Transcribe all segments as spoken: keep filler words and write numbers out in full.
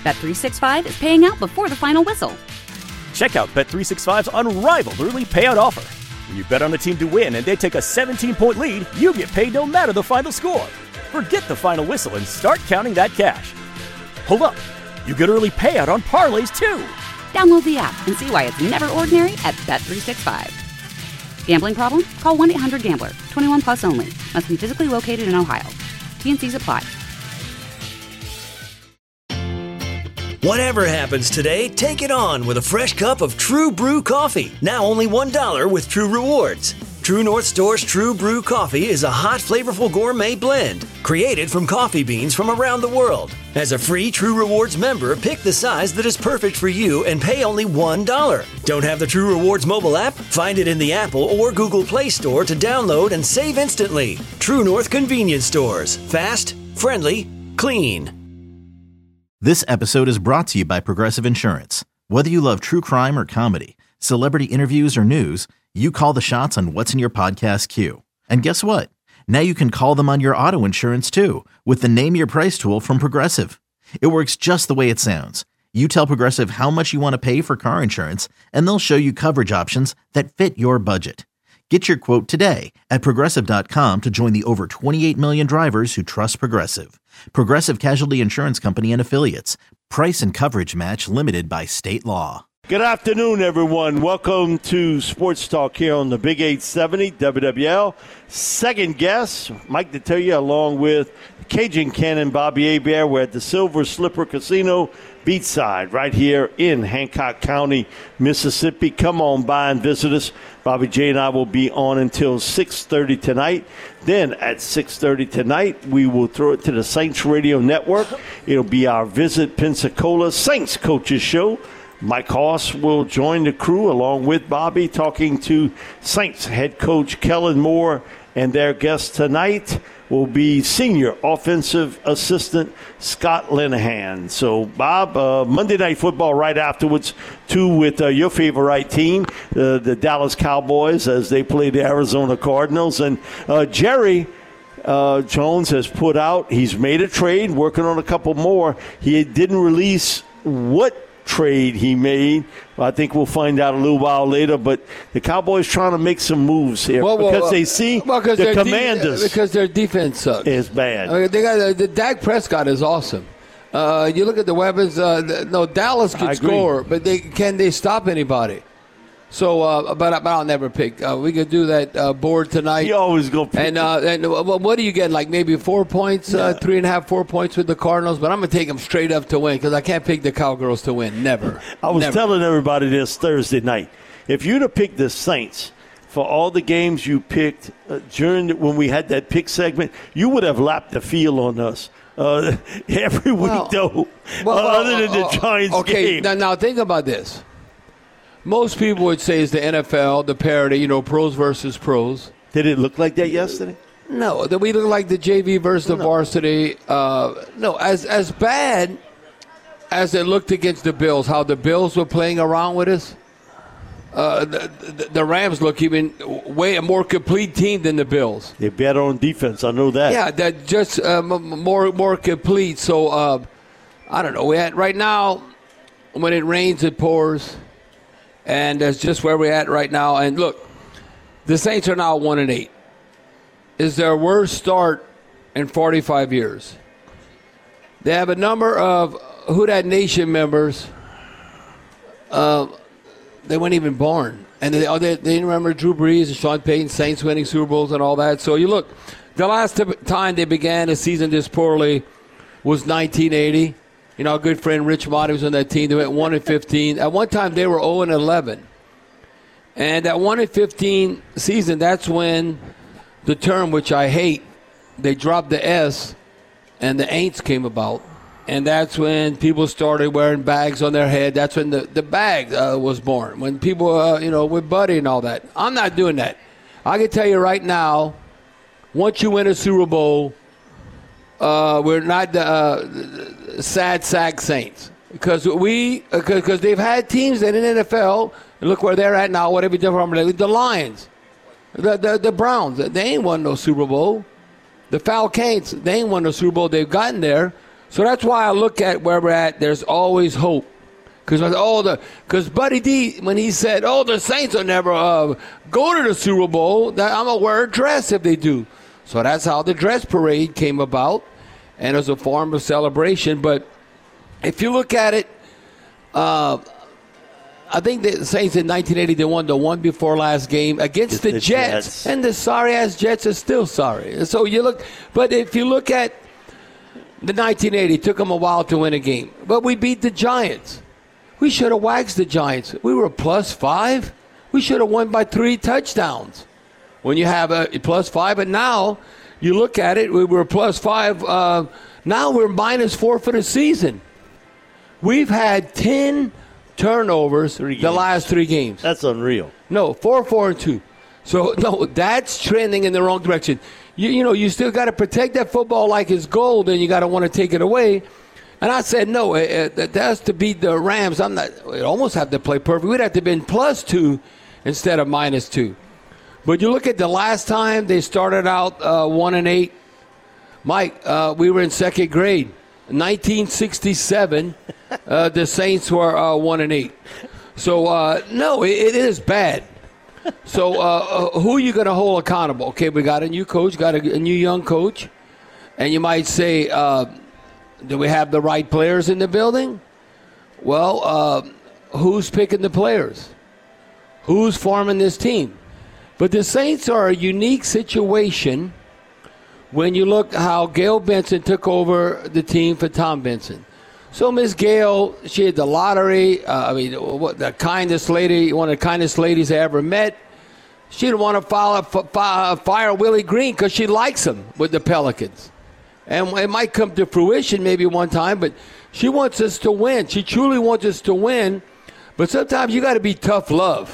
Bet three sixty-five is paying out before the final whistle. Check out Bet three sixty-five's unrivaled early payout offer. When you bet on a team to win and they take a seventeen-point lead, you get paid no matter the final score. Forget the final whistle and start counting that cash. Hold up. You get early payout on parlays, too. Download the app and see why it's never ordinary at Bet three sixty-five. Gambling problem? Call one eight hundred gambler. twenty-one plus only. Must be physically located in Ohio. T N Cs apply. Whatever happens today, take it on with a fresh cup of True Brew coffee. Now only one dollar with True Rewards. True North Store's True Brew coffee is a hot, flavorful gourmet blend created from coffee beans from around the world. As a free True Rewards member, pick the size that is perfect for you and pay only one dollar. Don't have the True Rewards mobile app? Find it in the Apple or Google Play Store to download and save instantly. True North Convenience Stores. Fast, friendly, clean. This episode is brought to you by Progressive Insurance. Whether you love true crime or comedy, celebrity interviews or news, you call the shots on what's in your podcast queue. And guess what? Now you can call them on your auto insurance too with the Name Your Price tool from Progressive. It works just the way it sounds. You tell Progressive how much you want to pay for car insurance, and they'll show you coverage options that fit your budget. Get your quote today at Progressive dot com to join the over twenty-eight million drivers who trust Progressive. Progressive Casualty Insurance Company and Affiliates. Price and coverage match limited by state law. Good afternoon, everyone. Welcome to Sports Talk here on the Big eight seventy W W L. Second guest, Mike Detillier, along with Cajun Cannon Bobby Hebert. We're at the Silver Slipper Casino Beachside right here in Hancock County, Mississippi. Come on by and visit us. Bobby J and I will be on until six thirty tonight. Then at six thirty tonight, we will throw it to the Saints Radio Network. It'll be our Visit Pensacola Saints Coaches Show. Mike Hoss will join the crew along with Bobby, talking to Saints head coach Kellen Moore, and their guest tonight will be senior offensive assistant Scott Linehan. So, Bob, uh, Monday Night Football right afterwards, too, with uh, your favorite team, uh, the Dallas Cowboys, as they play the Arizona Cardinals. And uh, Jerry uh, Jones has put out, he's made a trade, working on a couple more. He didn't release what trade he made. I think we'll find out a little while later, but the Cowboys trying to make some moves here well, well, because they see well, the Commanders de- because their defense sucks. Is bad. I mean, they got uh, the Dak Prescott is awesome. Uh, you look at the weapons. Uh, the, no, Dallas could score, but they can they stop anybody? So, uh, but, but I'll never pick. Uh, we could do that uh, board tonight. You always go pick. And, uh, and uh, what do you get? Like maybe four points, yeah. uh, three and a half, four points with the Cardinals. But I'm going to take them straight up to win because I can't pick the Cowgirls to win. Never. I was Never. telling everybody this Thursday night. If you'd have picked the Saints for all the games you picked uh, during the, when we had that pick segment, you would have lapped the field on us. Uh, every week, well, though, well, uh, other than the uh, Giants okay, game. Now, now think about this. Most people would say it's the N F L, the parity, you know, pros versus pros. Did it look like that yesterday? No, that we look like the J V versus the no. varsity. Uh, no, as as bad as it looked against the Bills, how the Bills were playing around with us. Uh, the, the, the Rams look even way a more complete team than the Bills. They're better on defense. I know that. Yeah, that just uh, more more complete. So uh, I don't know. We had right now when it rains, it pours. And that's just where we're at right now. And look, the Saints are now one and eight. Is their worst start in forty-five years. They have a number of Who Dat Nation members. Uh, they weren't even born, and they, they they didn't remember Drew Brees and Sean Payton, Saints winning Super Bowls and all that. So you look, the last time they began a season this poorly was nineteen eighty. You know, our good friend Rich Motti was on that team. They went one and fifteen. At one time, they were zero and eleven. And that one and fifteen season, that's when the term, which I hate, they dropped the S, and the ain'ts came about. And that's when people started wearing bags on their head. That's when the, the bag uh, was born. When people, uh, you know, with Buddy and all that. I'm not doing that. I can tell you right now, once you win a Super Bowl, uh, we're not the uh, sad sack Saints. Because we, because they've had teams that in the N F L, and look where they're at now, whatever different, the Lions, the, the the Browns, they ain't won no Super Bowl. The Falcons, they ain't won no Super Bowl. They've gotten there. So that's why I look at where we're at. There's always hope. Because oh, the because Buddy D, when he said, "Oh, the Saints will never uh, go to the Super Bowl," that I'm gonna wear a dress if they do. So that's how the dress parade came about, and it was a form of celebration. But if you look at it, uh, I think the Saints in nineteen eighty they won the one before last game against the, the Jets. Jets, and the sorry ass Jets are still sorry. And so you look, but if you look at the nineteen eighty, it took them a while to win a game, but we beat the Giants. We should have waxed the Giants. We were plus five. We should have won by three touchdowns. When you have a plus five, and now you look at it, we were plus five. Uh, now we're minus four for the season. We've had ten turnovers the last three games. That's unreal. No, four, four, and two. So no, that's trending in the wrong direction. You, you know, you still got to protect that football like it's gold, and you got to want to take it away. And I said, no, it, it, that's to beat the Rams. I'm not. It almost have to play perfect. We'd have to have been plus two instead of minus two. But you look at the last time they started out uh, one and eight. Mike, uh, we were in second grade, nineteen sixty-seven. uh, the Saints were uh, one and eight. So uh, no, it, it is bad. So uh, uh, who are you going to hold accountable? Okay, we got a new coach, got a, a new young coach, and you might say. Uh, Do we have the right players in the building? Well, uh, who's picking the players? Who's forming this team? But the Saints are a unique situation when you look how Gail Benson took over the team for Tom Benson. So Miss Gail, she had the lottery. Uh, I mean, what, the kindest lady, one of the kindest ladies I ever met. She didn't want to fire, fire, fire Willie Green because she likes him with the Pelicans. And it might come to fruition maybe one time, but she wants us to win. She truly wants us to win. But sometimes you got to be tough love.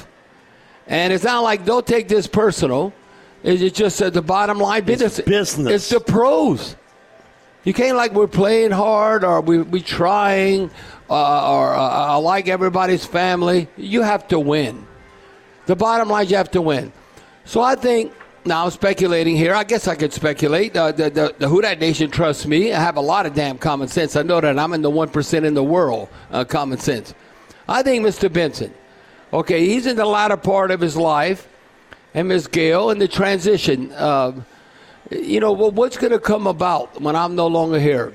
And it's not like, don't take this personal. It's just at the bottom line business. It's business. It's the pros. You can't like we're playing hard or we we trying uh, or uh, I like everybody's family. You have to win. The bottom line, you have to win. So I think. Now, I'm speculating here. I guess I could speculate. Uh, the, the, the Who Dat Nation trusts me. I have a lot of damn common sense. I know that I'm in the one percent in the world, uh, common sense. I think Mister Benson, okay, he's in the latter part of his life, and Miss Gail in the transition. Uh, you know, well, what's going to come about when I'm no longer here?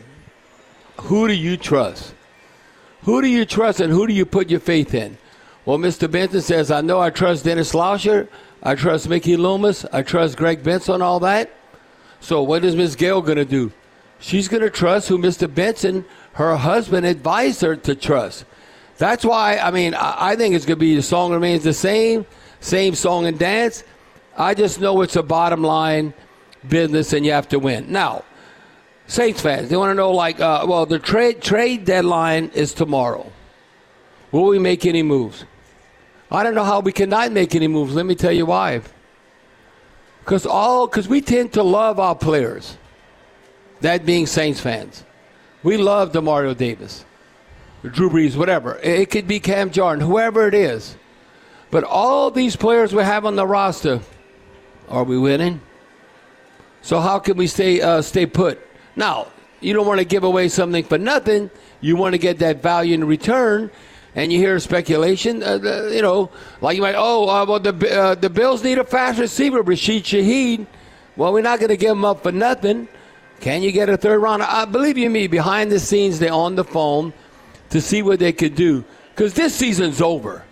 Who do you trust? Who do you trust, and who do you put your faith in? Well, Mister Benson says, I know I trust Dennis Lauscher. I trust Mickey Loomis. I trust Greg Benson, all that. So what is Miss Gail going to do? She's going to trust who Mister Benson, her husband, advised her to trust. That's why, I mean, I, I think it's going to be the song remains the same, same song and dance. I just know it's a bottom line business and you have to win. Now, Saints fans, they want to know, like, uh, well, the trade trade deadline is tomorrow. Will we make any moves? I don't know how we cannot make any moves. Let me tell you why. Because all, because we tend to love our players. That being Saints fans. We love DeMario Davis, Drew Brees, whatever. It could be Cam Jordan, whoever it is. But all these players we have on the roster, are we winning? So how can we stay uh, stay put? Now, you don't want to give away something for nothing. You want to get that value in return. And you hear speculation, uh, the, you know, like you might, oh, uh, well, the uh, the Bills need a fast receiver, Rashid Shaheed. Well, we're not going to give him up for nothing. Can you get a third round? I believe you me, behind the scenes, they're on the phone to see what they could do. Because this season's over.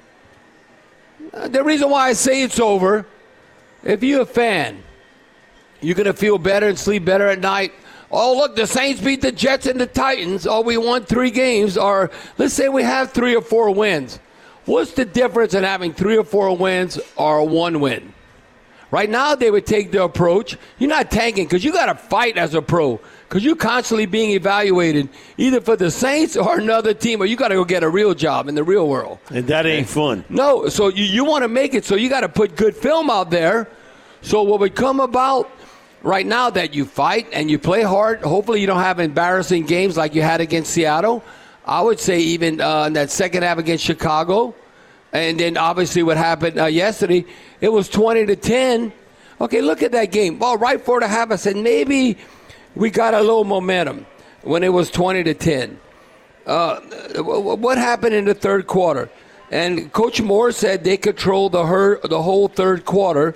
Uh, the reason why I say it's over, if you're a fan, you're going to feel better and sleep better at night. Oh, look, the Saints beat the Jets and the Titans. Oh, we won three games. Or let's say we have three or four wins. What's the difference in having three or four wins or one win? Right now, they would take the approach. You're not tanking because you got to fight as a pro because you're constantly being evaluated either for the Saints or another team, or you got to go get a real job in the real world. And that ain't fun. No, so you, you want to make it, so you got to put good film out there. So what would come about right now that you fight and you play hard, hopefully you don't have embarrassing games like you had against Seattle. I would say even uh, in that second half against Chicago, and then obviously what happened uh, yesterday, it was twenty to ten. Okay, look at that game. Well, right before the half, I said maybe we got a little momentum. when it was twenty to ten. Uh, what happened in the third quarter? And Coach Moore said they controlled the, her, the whole third quarter.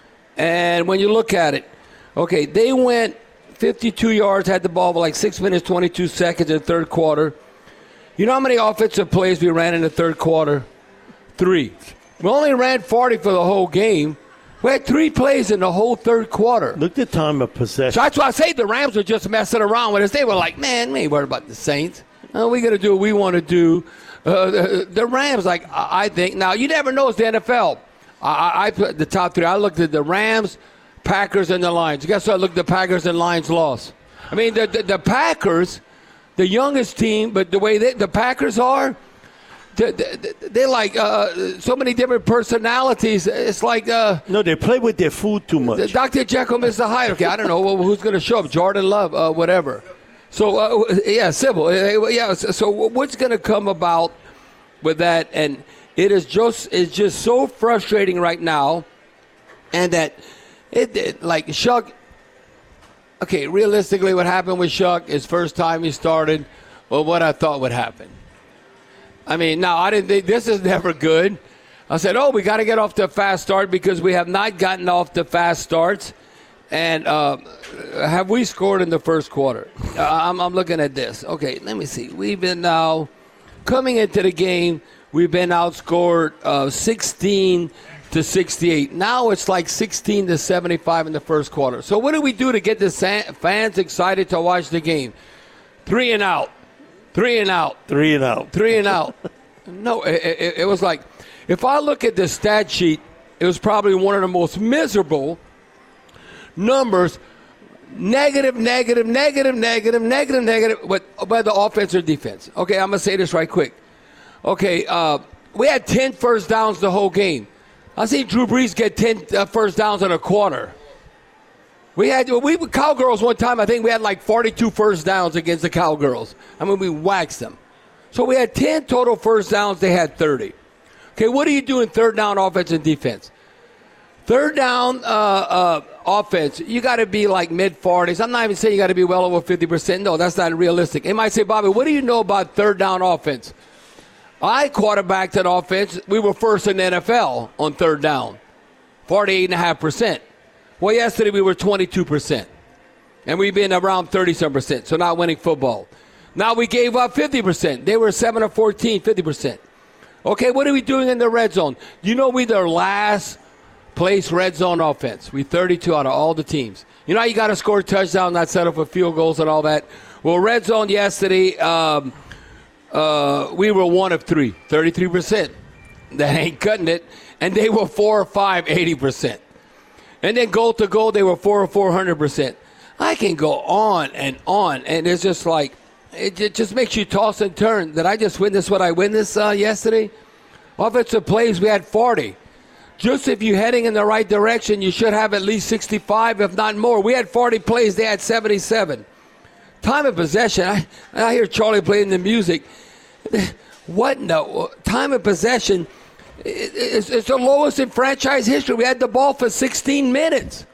And when you look at it, okay, they went fifty-two yards, had the ball for like six minutes, twenty-two seconds in the third quarter. You know how many offensive plays we ran in the third quarter? Three. We only ran forty for the whole game. We had three plays in the whole third quarter. Look at the time of possession. So that's why I say the Rams were just messing around with us. They were like, man, we ain't worried about the Saints. Uh, we're going to do what we want to do. Uh, the, the Rams, like, I think. Now, you never know. It's the N F L. I, I put the top three. I looked at the Rams, Packers, and the Lions. Guess what? I looked at the Packers and Lions lost. I mean, the, the, the Packers, the youngest team, but the way they, the Packers are, they're like uh, so many different personalities. It's like uh, no, they play with their food too much. Doctor Jekyll, Mister Hyde. Okay, I don't know well, who's going to show up. Jordan Love, uh, whatever. So uh, yeah, Sybil. Yeah. So what's going to come about with that? And it is just it's just so frustrating right now, and that it, it like Shuck. Okay, realistically, what happened with Shuck is first time he started, well, what I thought would happen. I mean, now, I didn't think this is never good. I said, oh, we got to get off to a fast start because we have not gotten off to fast starts. And uh, have we scored in the first quarter? Uh, I'm, I'm looking at this. Okay, let me see. We've been now coming into the game, we've been outscored uh, sixteen to sixty-eight. Now it's like sixteen to seventy-five in the first quarter. So what do we do to get the fans excited to watch the game? Three and out. Three and out. Three and out. Three and out. No, it, it, it was like, if I look at the stat sheet, it was probably one of the most miserable numbers. Negative, negative, negative, negative, negative, negative, but by the offense or defense. Okay, I'm going to say this right quick. Okay, uh, we had ten first downs the whole game. I seen Drew Brees get ten uh, first downs in a quarter. We had we were Cowgirls one time. I think we had like forty-two first downs against the Cowgirls. I mean, we waxed them. So we had ten total first downs. They had thirty. Okay, what do you do in third down offense and defense? Third down uh, uh, offense, you got to be like mid-forties. I'm not even saying you got to be well over fifty percent. No, that's not realistic. They might say, Bobby, what do you know about third down offense? I quarterbacked an offense. We were first in the N F L on third down, forty-eight point five percent. Well, yesterday we were twenty-two percent, and we've been around thirty-some percent, so not winning football. Now we gave up fifty percent. They were seven of fourteen, fifty percent. Okay, what are we doing in the red zone? You know we're the last place red zone offense. We thirty-two out of all the teams. You know how you got to score a touchdown, not settle for field goals and all that? Well, red zone yesterday, um, uh, we were one of three, thirty-three percent. That ain't cutting it. And they were four or five, eighty percent. And then goal to goal, they were four or four hundred percent. I can go on and on, and it's just like, it, it just makes you toss and turn. Did I just witness what I witnessed uh, yesterday? Offensive plays, we had forty. Just if you're heading in the right direction, you should have at least sixty-five, if not more. We had forty plays, they had seventy-seven. Time of possession, I, I hear Charlie playing the music. What no? Time of possession, it's, it's the lowest in franchise history. We had the ball for sixteen minutes.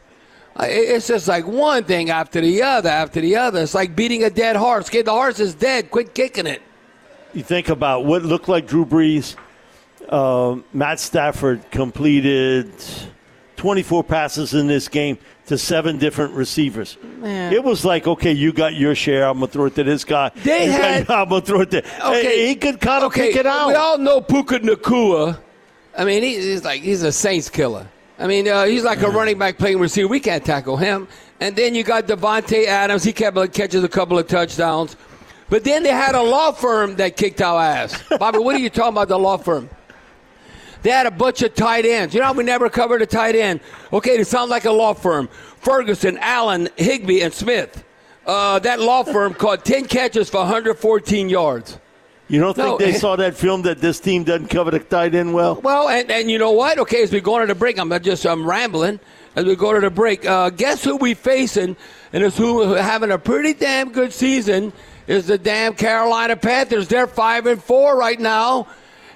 It's just like one thing after the other, after the other. It's like beating a dead horse. Okay, the horse is dead. Quit kicking it. You think about what looked like Drew Brees. Uh, Matt Stafford completed twenty-four passes in this game to seven different receivers. Man. It was like, okay, you got your share. I'm going to throw it to this guy. They had, I'm going to throw it to okay, hey, he could kind of okay, pick it out. We all know Puka Nacua. I mean, he, he's like he's a Saints killer. I mean, uh, he's like a running back playing receiver. We can't tackle him. And then you got Devontae Adams. He kept, catches a couple of touchdowns. But then they had a law firm that kicked our ass. Bobby, what are you talking about, the law firm? They had a bunch of tight ends. You know how we never covered a tight end? Okay, it sounds like a law firm. Ferguson, Allen, Higbee, and Smith. Uh, that law firm caught ten catches for one hundred fourteen yards. You don't No, think they saw that film that this team doesn't cover the tight end well? Well, and, and you know what? Okay, as we go to the break, I'm just I'm rambling. As we go to the break, uh, guess who we facing, and it's who having a pretty damn good season is the damn Carolina Panthers. They're five and four right now,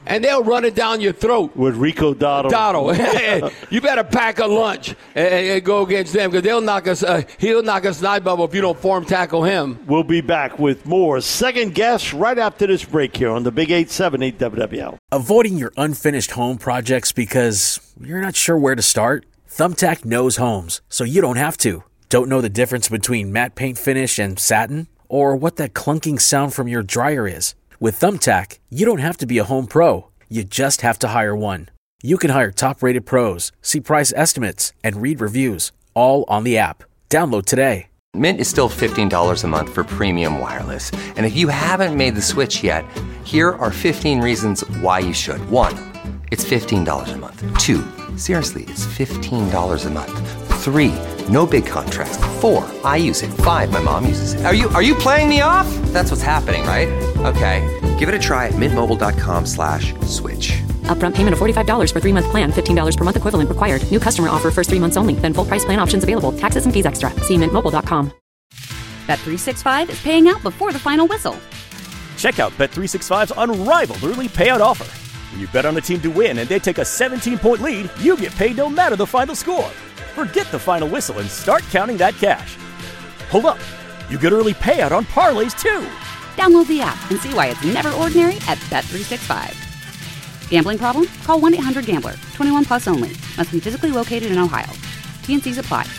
and they'll run it down your throat. With Rico Dotto. Dotto. You better pack a lunch and, and go against them because they'll knock us. Uh, he'll knock us night bubble if you don't form tackle him. We'll be back with more Second Guess right after this break here on the Big eight seventy W W L. Avoiding your unfinished home projects because you're not sure where to start? Thumbtack knows homes, so you don't have to. Don't know the difference between matte paint finish and satin? Or what that clunking sound from your dryer is? With Thumbtack, you don't have to be a home pro. You just have to hire one. You can hire top-rated pros, see price estimates, and read reviews, all on the app. Download today. Mint is still fifteen dollars a month for premium wireless. And if you haven't made the switch yet, here are fifteen reasons why you should. One, it's fifteen dollars a month. Two, seriously, it's fifteen dollars a month. Three, no big contrast. Four, I use it. Five, my mom uses it. Are you are you playing me off? That's what's happening, right? Okay, give it a try at mintmobile.com slash switch. Upfront payment of forty-five dollars for three-month plan, fifteen dollars per month equivalent required. New customer offer first three months only. Then full price plan options available. Taxes and fees extra. See mint mobile dot com. Bet three sixty-five is paying out before the final whistle. Check out Bet three sixty-five's unrivaled early payout offer. When you bet on a team to win and they take a seventeen-point lead, you get paid no matter the final score. Forget the final whistle and start counting that cash. Hold up. You get early payout on parlays, too. Download the app and see why it's never ordinary at Bet three sixty-five. Gambling problem? Call one eight hundred gambler. twenty-one plus only. Must be physically located in Ohio. T N Cs apply.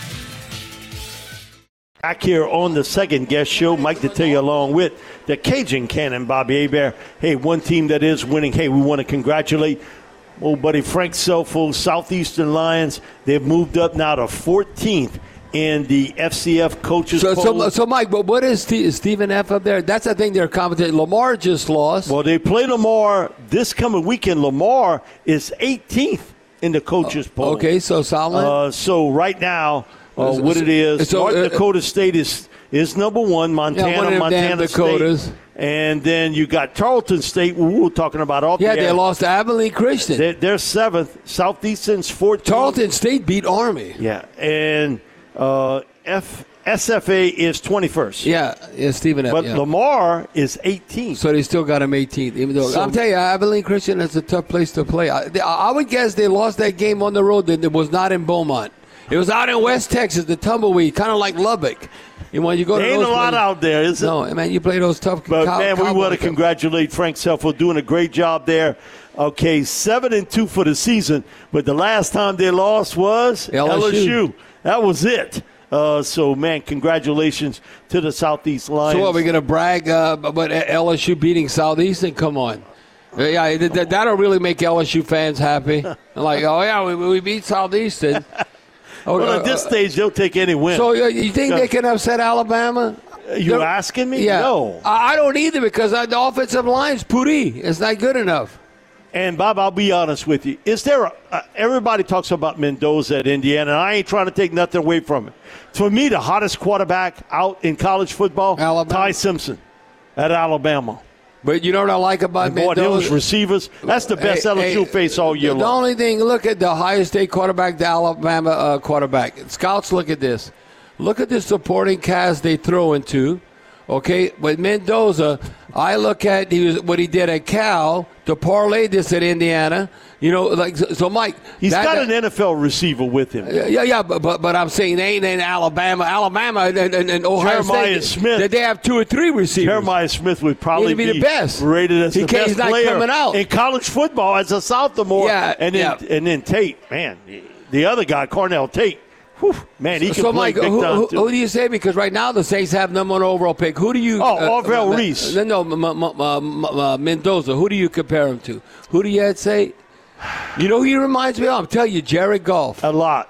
Back here on the Second Guest Show, Mike Detillier along with the Cajun Cannon, Bobby Hebert. Hey, one team that is winning. Hey, we want to congratulate old buddy Frank Selfo, Southeastern Lions. They've moved up now to fourteenth in the F C F coaches so, poll. So, so, Mike, but what is, St- is Stephen F. up there? That's, I think, their competition. Lamar just lost. Well, they play Lamar this coming weekend. Lamar is eighteenth in the coaches poll. Okay, so solid. Uh, so right now, uh, what it is, so, North uh, Dakota State is is number one. Montana, yeah, one of them Montana damn Dakotas. State. And then you got Tarleton State, we were talking about off Yeah, the they air. lost to Abilene Christian. They're, they're seventh. Southeastern's fourteenth. Tarleton State beat Army. Yeah, and uh, F, S F A is twenty-first. Yeah, yeah, Stephen F. But yeah. Lamar is eighteenth. So they still got him eighteenth. Even though So- I'm telling you, Abilene Christian is a tough place to play. I, they, I would guess they lost that game on the road. That it was not in Beaumont. It was out in West Texas, the tumbleweed, kind of like Lubbock. And when you go There to ain't those a lot places, out there, is it? no, man, you play those tough. But, cow- man, we want to Cowboys. congratulate Frank Selfo doing a great job there. Okay, seven and two for the season, but the last time they lost was L S U. L S U. That was it. Uh, so, man, congratulations to the Southeast Lions. So what, we're going to brag uh, about L S U beating Southeastern? Come on. Yeah, that, that'll really make L S U fans happy. Like, oh, yeah, we, we beat Southeastern. Oh, Well, at this stage, they'll take any win. So uh, you think they can upset Alabama? you They're- asking me? Yeah. No. I I don't either because uh, the offensive line's putty. It's not good enough. And, Bob, I'll be honest with you. Is there a, uh, everybody talks about Mendoza at Indiana, and I ain't trying to take nothing away from it. For me, the hottest quarterback out in college football, Alabama. Ty Simpson at Alabama. But you know what I like about And boy, those Mendoza? receivers, that's the best Hey, L S U hey, face all year the long. only thing, look at the Ohio State quarterback, the Alabama uh, quarterback. Scouts, look at this. Look at the supporting cast they throw into. Okay, with Mendoza, I look at he was, what he did at Cal to parlay this at Indiana. You know, like so, so Mike. He's that- got that- an N F L receiver with him. Yeah, yeah, but but, but I'm saying they ain't in Alabama, Alabama, and, and, and Ohio Jeremiah State. Smith. That they have two or three receivers. Jeremiah Smith would probably He'd be the best. rated as He the can't- best he's not player coming out. in college football as a sophomore. Yeah, and then yeah. and then Tate, man, the other guy, Cornell Tate. Whew, man, he can So, play Mike, big who, time who, too. who do you say? Because right now the Saints have number one overall pick. Who do you? Oh, Orville uh, Reese. No, no, M- M- M- uh, Mendoza. Who do you compare him to? Who do you say? You know who he reminds me of? I'm telling you, Jared Goff. a lot.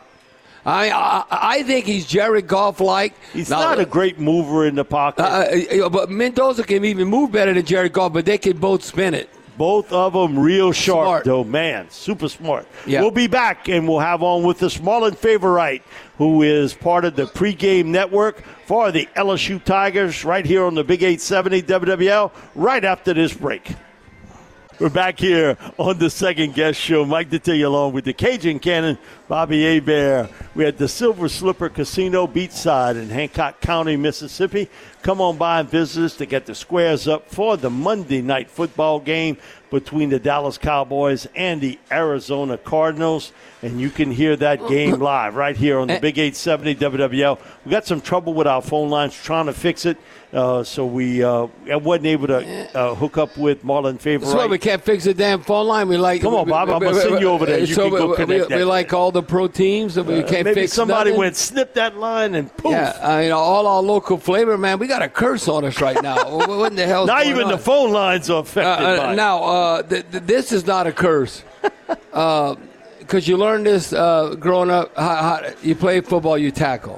I I, I think he's Jared Goff-like. He's Now, not a great mover in the pocket. Uh, uh, but Mendoza can even move better than Jared Goff, but they can both spin it. Both of them real sharp, Smart. though, man. Super smart. Yeah. We'll be back, and we'll have on with us Marlon Favorite, who is part of the pregame network for the L S U Tigers right here on the Big eight seventy W W L right after this break. We're back here on the Second Guest Show. Mike Detillier along with the Cajun Cannon, Bobby Hebert. We had the Silver Slipper Casino beachside in Hancock County, Mississippi. come on by and visit us to get the squares up for the Monday night football game between the Dallas Cowboys and the Arizona Cardinals. And you can hear that game live right here on the Big eight seventy W W L. We got some trouble with our phone lines trying to fix it, uh, so we uh, wasn't able to uh, hook up with Marlon Favorite. That's why we can't fix the damn phone line. We like. Come on, Bob. I'm going to send you over there. You so can go we, connect we, that. we like all the pro teams, and we Uh, can't maybe fix somebody nothing. went snip that line and poof. Yeah, I mean, all our local flavor, man. We got a curse on us right now. What in the hell? Not even on? The phone lines are affected uh, by uh, it. Now, uh, th- th- this is not a curse. uh, Because you learn this uh, growing up, how, how, you play football, you tackle.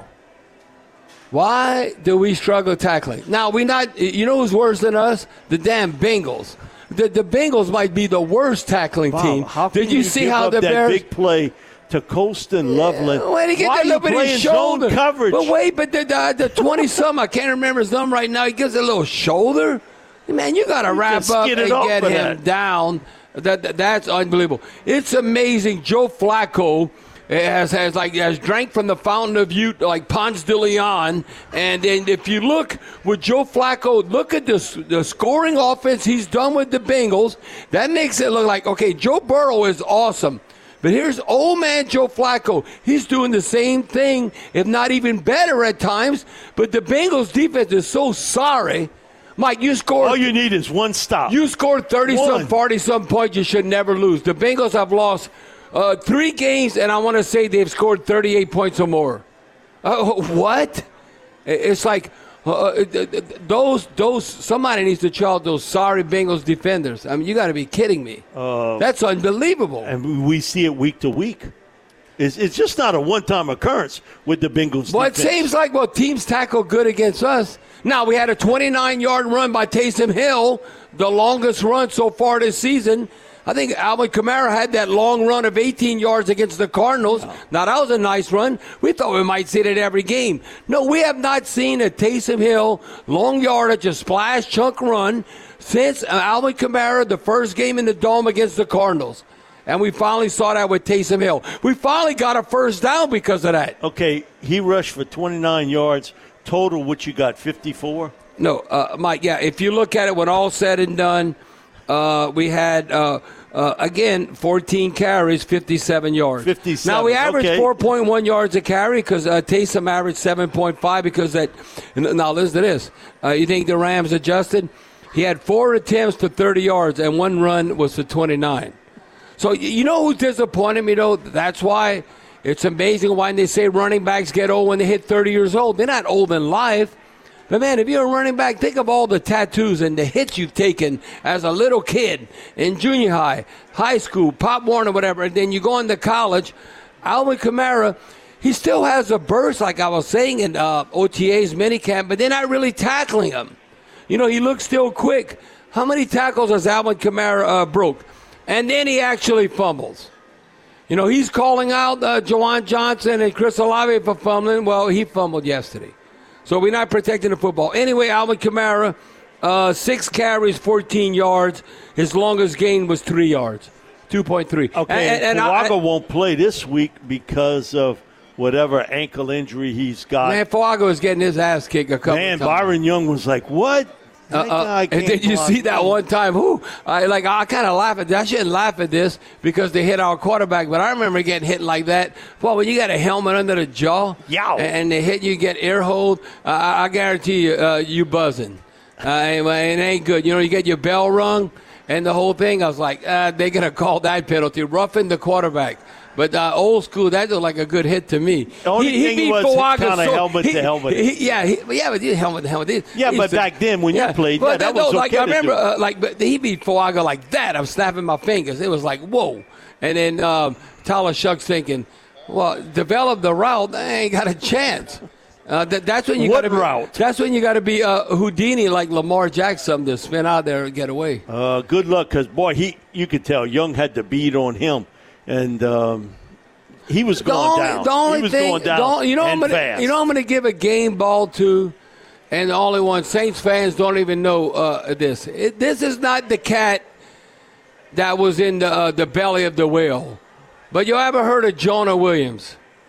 Why do we struggle tackling? Now, we not. You know who's worse than us? The damn Bengals. The, the Bengals might be the worst tackling Bob, team. How Did you, you see give how up the that Bears big play to Colston Loveland? Yeah, wait, he get Why that are you little bit of playing his shoulder zone coverage? But wait, but the the twenty-some, I can't remember his number right now. He gives a little shoulder. Man, you got to wrap just up get and it off get of him that. down. That, that That's unbelievable. It's amazing. Joe Flacco has, has like has drank from the fountain of youth like Ponce de Leon. And, and if you look with Joe Flacco, look at this, the scoring offense he's done with the Bengals. That makes it look like, okay, Joe Burrow is awesome. But here's old man Joe Flacco. He's doing the same thing, if not even better at times. But the Bengals defense is so sorry. Mike, you scored. All you need is one stop. You scored thirty-some, forty-some points. You should never lose. The Bengals have lost uh, three games, and I want to say they've scored thirty-eight points or more. Uh, what? It's like uh, those, those. Somebody needs to charge those sorry Bengals defenders. I mean, you got to be kidding me. Uh, That's unbelievable. And we see it week to week. It's, it's just not a one-time occurrence with the Bengals Well, defense. it seems like, well, teams tackle good against us. Now, we had a twenty-nine-yard run by Taysom Hill, the longest run so far this season. I think Alvin Kamara had that long run of eighteen yards against the Cardinals. Wow. Now, that was a nice run. We thought we might see it every game. No, we have not seen a Taysom Hill long yardage, a splash chunk run since Alvin Kamara, the first game in the Dome against the Cardinals. And we finally saw that with Taysom Hill. We finally got a first down because of that. Okay, he rushed for twenty-nine yards. Total, what you got, fifty-four? No, uh, Mike, yeah, if you look at it when all said and done, uh, we had, uh, uh, again, fourteen carries, fifty-seven yards. fifty-seven, Now, we averaged okay. four point one yards a carry because uh, Taysom averaged seven point five because that – now, listen to this. Uh, you think the Rams adjusted? He had four attempts to thirty yards, and one run was for twenty-nine. So, you know who disappointed me, though? That's why – it's amazing why they say running backs get old when they hit thirty years old. They're not old in life. But, man, if you're a running back, think of all the tattoos and the hits you've taken as a little kid in junior high, high school, Pop Warner, whatever. And then you go into college. Alvin Kamara, he still has a burst, like I was saying, in uh, O T A's minicamp, but they're not really tackling him. You know, he looks still quick. How many tackles has Alvin Kamara uh, broke? And then he actually fumbles. You know, he's calling out uh, Juwan Johnson and Chris Olave for fumbling. Well, he fumbled yesterday. So we're not protecting the football. Anyway, Alvin Kamara, uh, six carries, fourteen yards. His longest gain was three yards, two point three. Okay, and, and Fuaga I, won't play this week because of whatever ankle injury he's got. Man, Fuaga was getting his ass kicked a couple Man, of times. Byron Young was like, what? Uh, uh, and did you see that one time? Who? I like. I kind of laugh at. I shouldn't laugh at this because they hit our quarterback, but I remember getting hit like that. Well, when you got a helmet under the jaw, Yow. and they hit you, get ear hold. Uh, I, I guarantee you, uh, you buzzing. Uh, it ain't good. You know, you get your bell rung and the whole thing. I was like, uh, they're gonna call that penalty, roughing the quarterback. But uh, old school, that looked like a good hit to me. The only he, he thing beat was Fuaga kind of so, helmet he, to helmet. He, yeah, he, yeah, but he, helmet to helmet. He, yeah, he but to, back then when yeah, you played, but yeah, that no, was like okay I remember, to do. uh, like but he beat Fuaga like that. I'm snapping my fingers. It was like whoa. And then um, Tyler Shucks thinking, well, develop the route. They ain't got a chance. Uh, that, that's when you got to route? That's when you got to be uh, Houdini like Lamar Jackson to spin out there and get away. Uh, good luck, because boy, he you could tell Young had the beat on him, and. Um, He was going the only, down. The only he was thing, going down the, you know, I'm and gonna, fast. You know, I'm going to give a game ball to, and the only one Saints fans don't even know uh, this. It, this is not the cat that was in the uh, the belly of the whale. But you ever heard of Jonah Williams?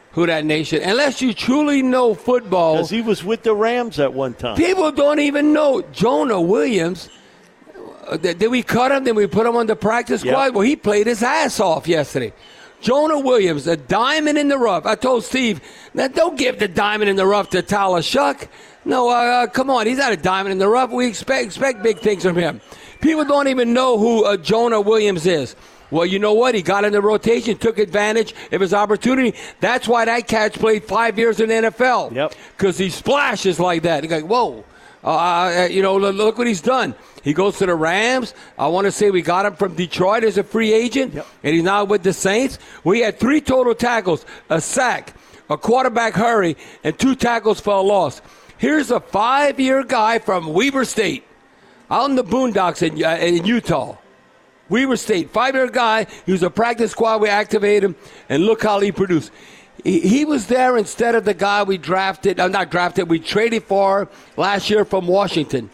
Who Dat Nation. Unless you truly know football. Because he was with the Rams at one time. People don't even know Jonah Williams. Uh, did we cut him? Did we put him on the practice squad? Yep. Well, he played his ass off yesterday. Jonah Williams, a diamond in the rough. I told Steve, now don't give the diamond in the rough to Tyler Shuck. No, uh, come on. He's not a diamond in the rough. We expect expect big things from him. People don't even know who uh, Jonah Williams is. Well, you know what? He got in the rotation, took advantage of his opportunity. That's why that catch played five years in the N F L. Yep. Because he splashes like that. You're like, whoa. Uh, you know, look what he's done. He goes to the Rams. I want to say we got him from Detroit as a free agent, yep. and he's now with the Saints. We had three total tackles, a sack, a quarterback hurry, and two tackles for a loss. Here's a five-year guy from Weber State out in the boondocks in, uh, in Utah. Weber State, five-year guy. He was a practice squad. We activated him, and look how he produced. He, he was there instead of the guy we drafted, uh, not drafted, we traded for last year from Washington.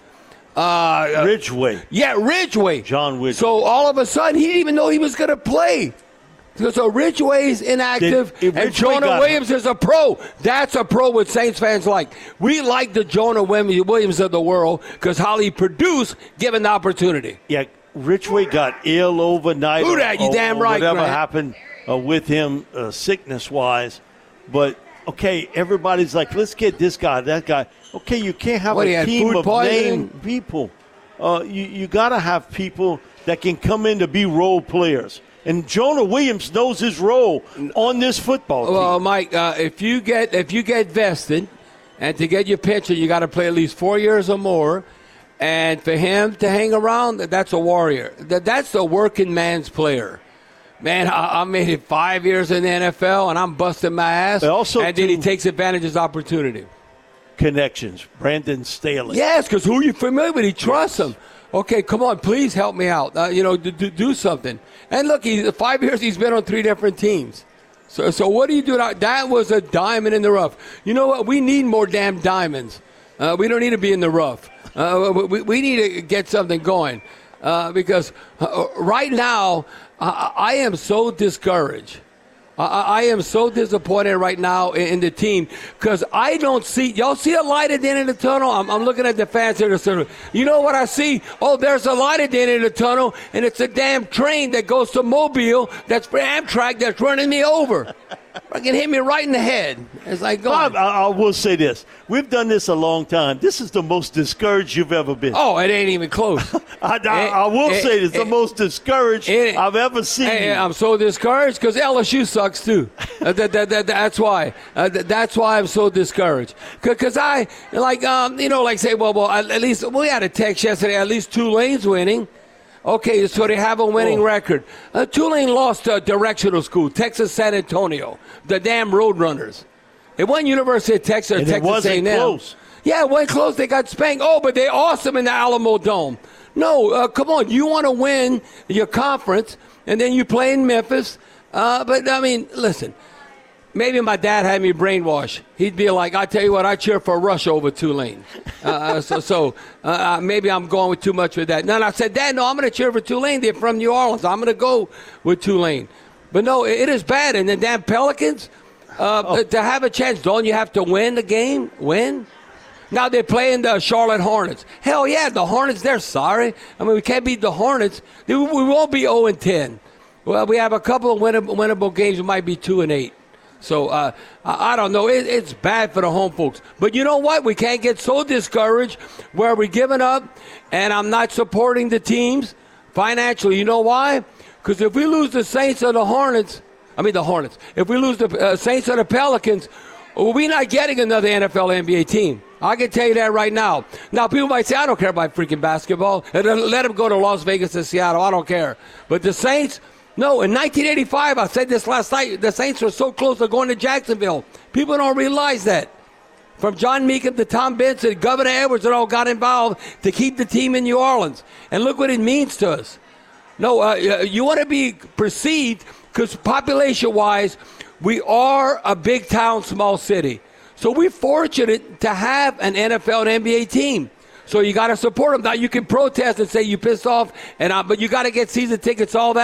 Uh, Ridgeway. Yeah, Ridgeway. John Ridgeway. So all of a sudden, he didn't even know he was going to play. So, so Ridgeway's inactive, Did, and Jonah Williams is a pro. That's a pro what Saints fans like. We like the Jonah Williams of the world because how he produced given the opportunity. Yeah, Ridgeway got ill overnight. Who that? You or, damn or right, whatever Grant. happened uh, with him uh, sickness-wise. But, okay, everybody's like, let's get this guy, that guy. Okay, you can't have what, a team of poisoning? named people. Uh, you you got to have people that can come in to be role players. And Jonah Williams knows his role on this football team. Well, Mike, uh, if you get if you get vested, and to get your pension, you got to play at least four years or more. And for him to hang around, that's a warrior. That That's the working man's player. Man, I, I made it five years in the N F L, and I'm busting my ass. Also and then he takes advantage of his opportunity. Connections. Brandon Staley. Yes, because who are you familiar with? He trusts yes. him. Okay, come on, please help me out. Uh, you know, do, do, do something. And look, he's five years he's been on three different teams. So, so what do you do? That was a diamond in the rough. You know what? We need more damn diamonds. Uh, we don't need to be in the rough. Uh, we, we need to get something going uh, because uh, right now I, I am so discouraged. I, I am so disappointed right now in, in the team because I don't see – y'all see a light at the end of the tunnel? I'm, I'm looking at the fans in the tunnel. You know what I see? Oh, there's a light at the end of the tunnel, and it's a damn train that goes to Mobile that's for Amtrak that's running me over. It can hit me right in the head. It's like going. Bob, I, I will say this. We've done this a long time. This is the most discouraged you've ever been. Oh, it ain't even close. I, I, it, I will it, say this. It, the most discouraged it, I've ever seen hey, you. I'm so discouraged because L S U sucks too. uh, that, that, that, that's why. Uh, that, that's why I'm so discouraged. Because I, like, um, you know, like say, well, well, at least we had a text yesterday, at least Tulane's winning. Okay, so they have a winning oh. record. Uh, Tulane lost to directional school, Texas San Antonio, the damn Roadrunners. It wasn't University of Texas or and Texas it wasn't A and M. Close. Yeah, it wasn't close. They got spanked. Oh, but they're awesome in the Alamo Dome. No, uh, come on. You want to win your conference, and then you play in Memphis. Uh, but, I mean, listen. Maybe my dad had me brainwashed. He'd be like, I tell you what, I cheer for Rush over Tulane. Uh, so so uh, maybe I'm going with too much with that. No, and I said, Dad, no, I'm going to cheer for Tulane. They're from New Orleans. I'm going to go with Tulane. But, no, it is bad. And the damn Pelicans, uh, oh. to have a chance, don't you have to win the game? Win? Now they're playing the Charlotte Hornets. Hell, yeah, the Hornets, they're sorry. I mean, we can't beat the Hornets. We won't be oh and ten. Well, we have a couple of winnable, winnable games. We might be two and eight. So, uh, I don't know. It, it's bad for the home folks. But you know what? We can't get so discouraged where we're giving up, and I'm not supporting the teams financially. You know why? Because if we lose the Saints or the Hornets, I mean the Hornets, if we lose the uh, Saints or the Pelicans, we're not getting another N F L N B A team. I can tell you that right now. Now, people might say, I don't care about freaking basketball. Let them go to Las Vegas and Seattle. I don't care. But the Saints... No, in nineteen eighty-five, I said this last night, the Saints were so close to going to Jacksonville. People don't realize that. From John Meekum to Tom Benson, Governor Edwards, they all got involved to keep the team in New Orleans. And look what it means to us. No, uh, you want to be perceived because population-wise, we are a big town, small city. So we're fortunate to have an N F L and N B A team. So you got to support them. Now, you can protest and say you pissed off, and uh, but you got to get season tickets, all that.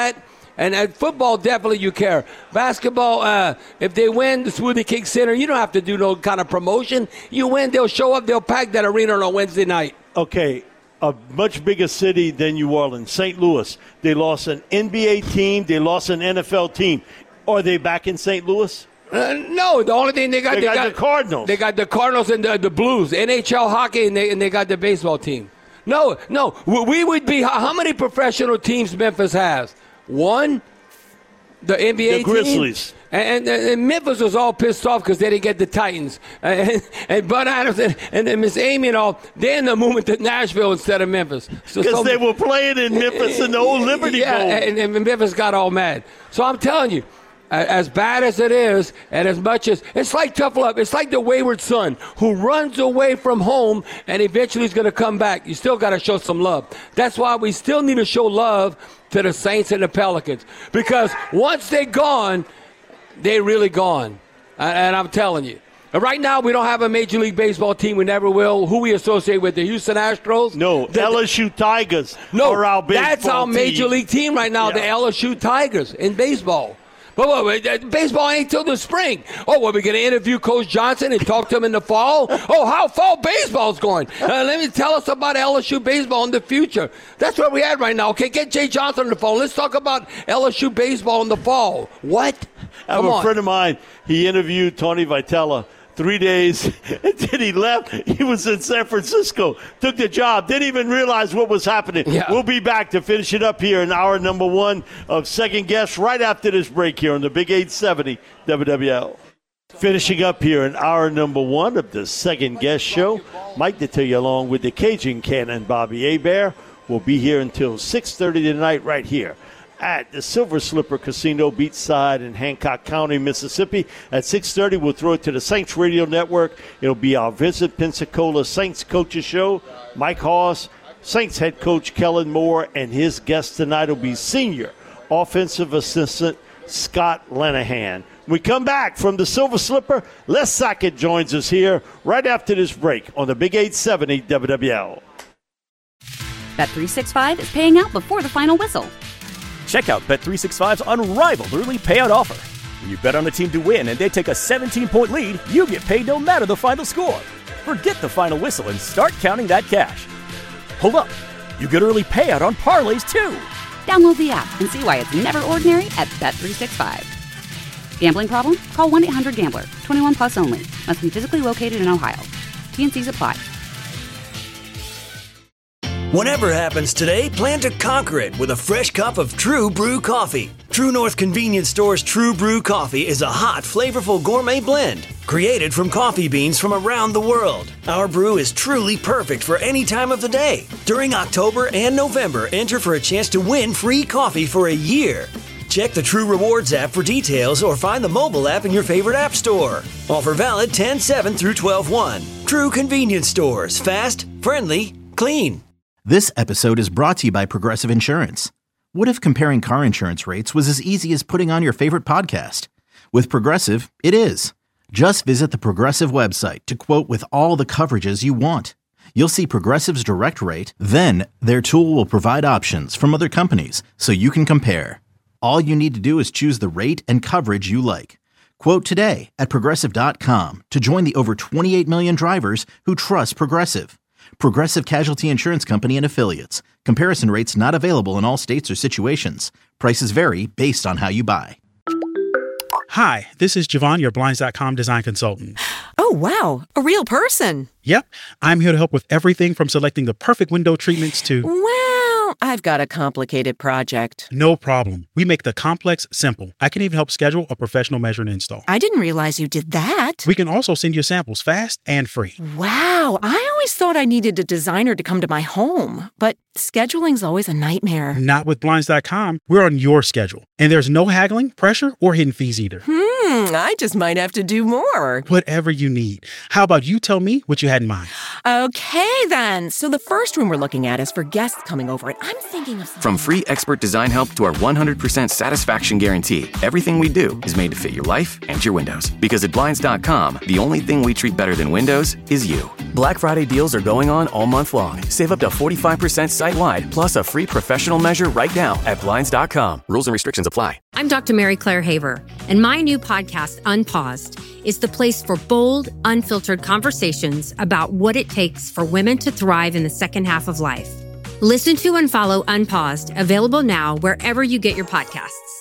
And at football, definitely you care. Basketball, uh, if they win the Smoothie King Center, you don't have to do no kind of promotion. You win, they'll show up, they'll pack that arena on a Wednesday night. Okay, a much bigger city than New Orleans, Saint Louis. They lost an N B A team. They lost an N F L team. Are they back in Saint Louis? Uh, no, the only thing they got, they, they got, got the Cardinals. They got the Cardinals and the, the Blues, N H L hockey, and they, and they got the baseball team. No, no, we would be. How many professional teams Memphis has? One, the N B A the Grizzlies. Team. And, and, and Memphis was all pissed off because they didn't get the Titans. And, and Bud Adams and, and Miss Amy and all, they're in the movement to Nashville instead of Memphis. Because so, so, they were playing in Memphis in the old Liberty yeah, Bowl. And, and Memphis got all mad. So I'm telling you, as bad as it is, and as much as it's like tough love, it's like the wayward son who runs away from home and eventually is going to come back. You still got to show some love. That's why we still need to show love to the Saints and the Pelicans, because once they're gone, they're really gone. And I'm telling you. Right now, we don't have a Major League Baseball team. We never will. Who we associate with? The Houston Astros? No, the L S U Tigers no, are our baseball that's our team. Major League team right now, yeah. The L S U Tigers in baseball. But what, what, baseball ain't till the spring. Oh, well, we're going to interview Coach Johnson and talk to him in the fall? Oh, how fall baseball's going. Uh, let me tell us about L S U baseball in the future. That's where we're at right now. Okay, get Jay Johnson on the phone. Let's talk about L S U baseball in the fall. What? I have Come a on. friend of mine. He interviewed Tony Vitella. Three days, and then he left. He was in San Francisco, took the job, didn't even realize what was happening. Yeah. We'll be back to finish it up here in hour number one of Second Guess right after this break here on the Big eight seventy W W L. Finishing up here in hour number one of the Second Guess show. Mike Detillier along with the Cajun Cannon, Bobby Hebert. We'll be here until six thirty tonight right here at the Silver Slipper Casino, beachside in Hancock County, Mississippi. At six thirty, we'll throw it to the Saints Radio Network. It'll be our Visit Pensacola Saints Coaches Show. Mike Hoss, Saints head coach Kellen Moore, and his guest tonight will be senior offensive assistant Scott Lenahan. When we come back from the Silver Slipper, Les Sackett joins us here right after this break on the Big eight seventy W W L. Bet three sixty-five is paying out before the final whistle. Check out Bet three sixty-five's unrivaled early payout offer. When you bet on a team to win and they take a seventeen-point lead, you get paid no matter the final score. Forget the final whistle and start counting that cash. Hold up. You get early payout on parlays, too. Download the app and see why it's never ordinary at Bet three sixty-five. Gambling problem? Call one eight hundred gambler. twenty-one plus only. Must be physically located in Ohio. T N Cs apply. Whatever happens today, plan to conquer it with a fresh cup of True Brew coffee. True North Convenience Store's True Brew coffee is a hot, flavorful gourmet blend created from coffee beans from around the world. Our brew is truly perfect for any time of the day. During October and November, enter for a chance to win free coffee for a year. Check the True Rewards app for details or find the mobile app in your favorite app store. Offer valid ten seven through twelve one. True Convenience Stores. Fast, friendly, clean. This episode is brought to you by Progressive Insurance. What if comparing car insurance rates was as easy as putting on your favorite podcast? With Progressive, it is. Just visit the Progressive website to quote with all the coverages you want. You'll see Progressive's direct rate, then their tool will provide options from other companies so you can compare. All you need to do is choose the rate and coverage you like. Quote today at Progressive dot com to join the over twenty-eight million drivers who trust Progressive. Progressive Casualty Insurance Company and Affiliates. Comparison rates not available in all states or situations. Prices vary based on how you buy. Hi, this is Javon, your Blinds dot com design consultant. Oh, wow. A real person. Yep. I'm here to help with everything from selecting the perfect window treatments to... Well, I've got a complicated project. No problem. We make the complex simple. I can even help schedule a professional measure and install. I didn't realize you did that. We can also send you samples fast and free. Wow. I always thought I needed a designer to come to my home, but scheduling's always a nightmare. Not with Blinds dot com. We're on your schedule. And there's no haggling, pressure, or hidden fees either. Hmm, I just might have to do more. Whatever you need. How about you tell me what you had in mind? Okay, then. So the first room we're looking at is for guests coming over, and I'm thinking of something. From free expert design help to our one hundred percent satisfaction guarantee, everything we do is made to fit your life and your windows. Because at Blinds dot com, the only thing we treat better than windows is you. Black Friday deals are going on all month long. Save up to forty-five percent site-wide, plus a free professional measure right now at Blinds dot com. Rules and restrictions apply. I'm Doctor Mary Claire Haver, and my new podcast, Unpaused, is the place for bold, unfiltered conversations about what it takes for women to thrive in the second half of life. Listen to and follow Unpaused, available now wherever you get your podcasts.